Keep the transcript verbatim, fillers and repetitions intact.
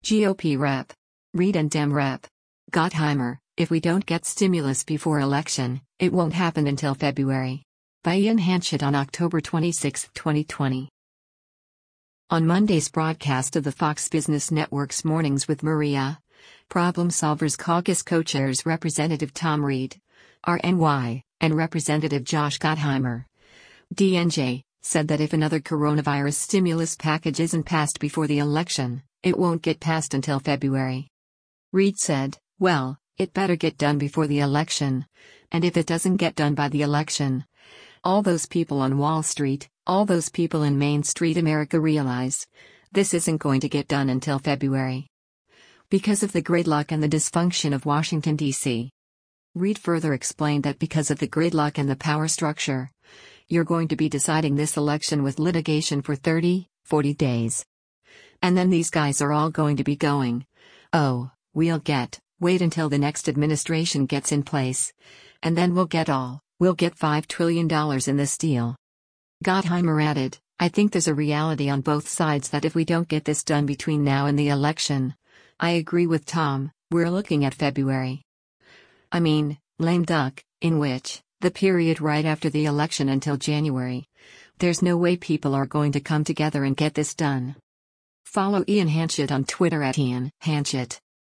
G O P Rep. Reid and Dem Rep. Gottheimer, if we don't get stimulus before election, it won't happen until February. By Ian Hanchett on October twenty-sixth, twenty twenty. On Monday's broadcast of the Fox Business Network's Mornings with Maria, Problem Solvers Caucus co-chairs Representative Tom Reid, R N Y, and Representative Josh Gottheimer, D N J, said that if another coronavirus stimulus package isn't passed before the election, it won't get passed until February. Reid said, well, it better get done before the election, and if it doesn't get done by the election, all those people on Wall Street, all those people in Main Street America realize, this isn't going to get done until February. Because of the gridlock and the dysfunction of Washington, D C Reid further explained that because of the gridlock and the power structure, you're going to be deciding this election with litigation for thirty, forty days. And then these guys are all going to be going, oh, we'll get, wait until the next administration gets in place, and then we'll get all, we'll get five trillion dollars in this deal. Gottheimer added, I think there's a reality on both sides that if we don't get this done between now and the election, I agree with Tom, we're looking at February. I mean, lame duck, in which, the period right after the election until January, there's no way people are going to come together and get this done. Follow Ian Hanchett on Twitter at Ian Hanchett.